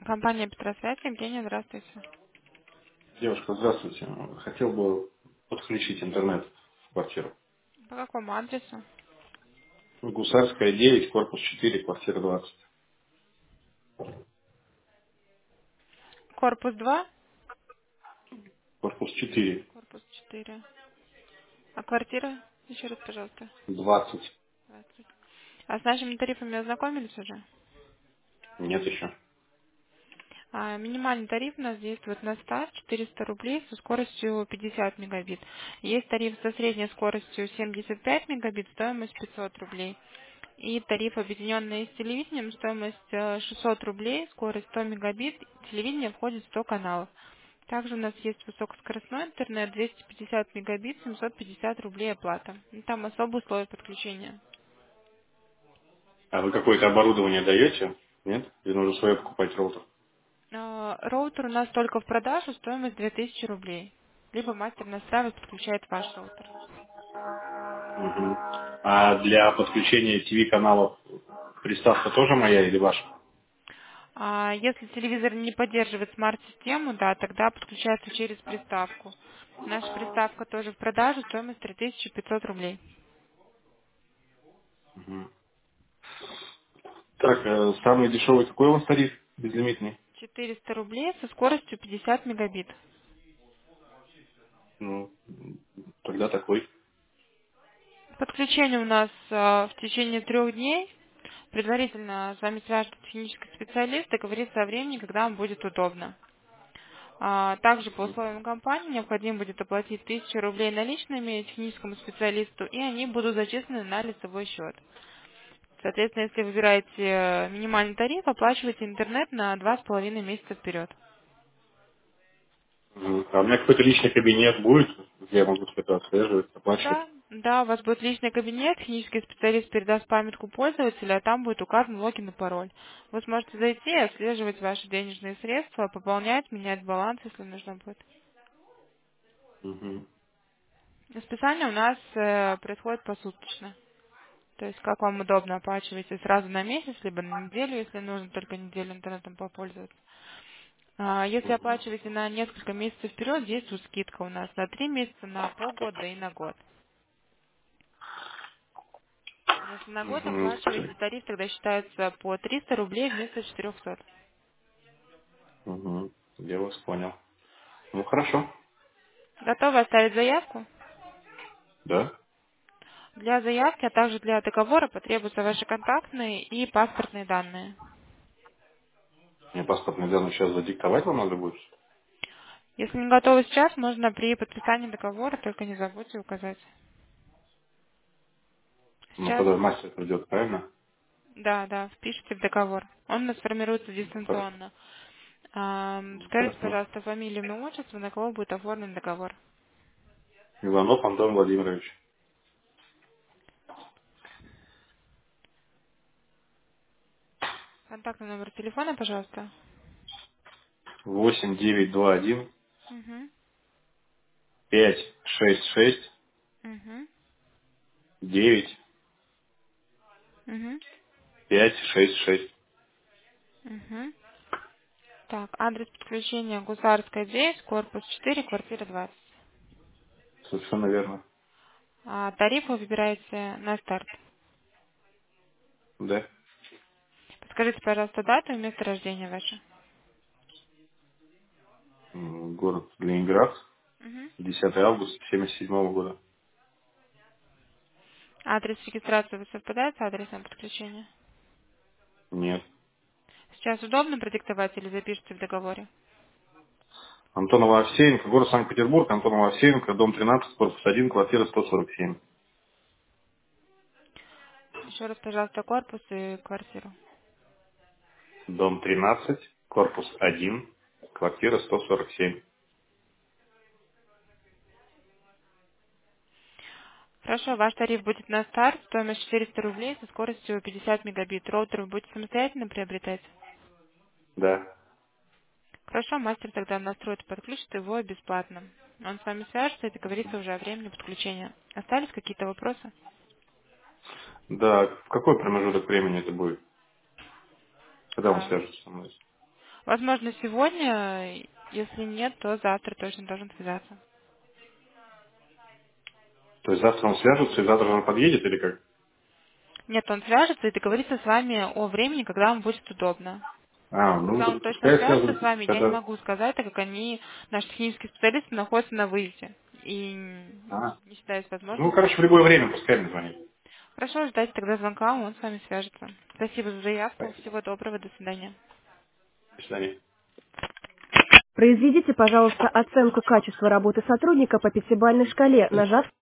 Компания Петросвязь, Евгения, здравствуйте. Девушка, здравствуйте. Хотел бы подключить интернет в квартиру. По какому адресу? Гусарская, 9, корпус 4, квартира 20. Корпус 2, Корпус 4, корпус 4. А квартира? Еще раз, пожалуйста. 20. 20. А с нашими тарифами ознакомились уже? Нет еще. Минимальный тариф у нас действует на старт 400 рублей со скоростью 50 мегабит. Есть тариф со средней скоростью 75 мегабит, стоимость 500 рублей. И тариф, объединенный с телевидением, стоимость 600 рублей, скорость 100 мегабит, телевидение входит в 100 каналов. Также у нас есть высокоскоростной интернет, 250 мегабит, 750 рублей оплата. И там особые условия подключения. А вы какое-то оборудование даете? Нет? Или нужно свое покупать роутер? Роутер у нас только в продажу, стоимость 2000 рублей. Либо мастер настраивает, подключает ваш роутер. Мгм. А для подключения ТВ-каналов приставка тоже моя или ваша? Если телевизор не поддерживает смарт-систему, да, тогда подключается через приставку. Наша приставка тоже в продажу, стоимость 3500 рублей. Мгм. Так, самый дешевый какой у вас тариф? Безлимитный? 400 рублей со скоростью 50 мегабит. Ну, тогда такой. Подключение у нас в течение 3 дней. Предварительно с вами свяжется технический специалист, договорится о времени, когда вам будет удобно. Также по условиям компании необходимо будет оплатить 1000 рублей наличными техническому специалисту, и они будут зачислены на лицевой счет. Соответственно, если выбираете минимальный тариф, оплачиваете интернет на 2,5 месяца вперед. Мгм. А у меня какой-то личный кабинет будет, где я могу это отслеживать, оплачивать? Да, да, у вас будет личный кабинет, технический специалист передаст памятку пользователя, а там будет указан логин и пароль. Вы сможете зайти и отслеживать ваши денежные средства, пополнять, менять баланс, если нужно будет. Мгм. Списание у нас происходит посуточно. То есть, как вам удобно, оплачиваете сразу на месяц, либо на неделю, если нужно только неделю интернетом попользоваться. Если Мгм. оплачиваете на несколько месяцев вперед, действует скидка у нас на 3 месяца, на полгода и на год. Если на год Мгм. оплачиваете, тариф тогда считается по 300 рублей вместо 400. Мгм. Я вас понял. Ну хорошо. Готовы оставить заявку? Да. Для заявки, а также для договора потребуются ваши контактные и паспортные данные. Мне паспортный данные сейчас задиктовать вам надо будет? Если не готовы сейчас, можно при подписании договора, только не забудьте указать. Ну, Сейчас, когда мастер придет, правильно? да, да, впишите в договор. Он у нас формируется Хорошо. дистанционно. Скажите, Хорошо. пожалуйста, фамилию, имя, отчество, на кого будет оформлен договор. Иванов Антон Владимирович. Контактный номер телефона, пожалуйста. 8921 Угу, 566 угу, 9 угу, 566. угу. Так, адрес подключения Гусарская 9, корпус 4, квартира 20. Совершенно верно. Тариф вы выбираете на старт. Да. Подскажите, пожалуйста, дату и место рождения ваше. Город Ленинград. Угу. 10 августа 77 года. Адрес регистрации вы совпадает с адресом подключения? Нет. Сейчас удобно продиктовать или запишите в договоре? Антонова Овсеенко, город Санкт-Петербург, Антонова Овсеенко, дом 13, корпус 1, квартира 147. Еще раз, пожалуйста, корпус и квартиру. Дом 13, корпус 1, квартира 147. Хорошо, ваш тариф будет на старт, стоимость 400 рублей со скоростью 50 мегабит. Роутер вы будете самостоятельно приобретать? Да. Хорошо, мастер тогда настроит и подключит его бесплатно. Он с вами свяжется и договорится уже о времени подключения. Остались какие-то вопросы? Да, в какой промежуток времени это будет? Когда он А, свяжется со мной? Возможно, сегодня, если нет, то завтра точно должен связаться. То есть завтра он свяжется и завтра он подъедет или как? Нет, он свяжется и договорится с вами о времени, когда вам будет удобно. Ну Когда он так точно пускай свяжется с связывается, вами, я не когда... могу сказать, так как наши технические специалисты, находятся на выезде. И А, не всегда есть ну, возможность. короче, в любое время пускай мне звонит. Хорошо, ждайте тогда звонка, он с вами свяжется. Спасибо за заявку, Спасибо. всего доброго, до свидания. До свидания. Произведите, пожалуйста, оценку качества работы сотрудника по пятибалльной шкале, нажав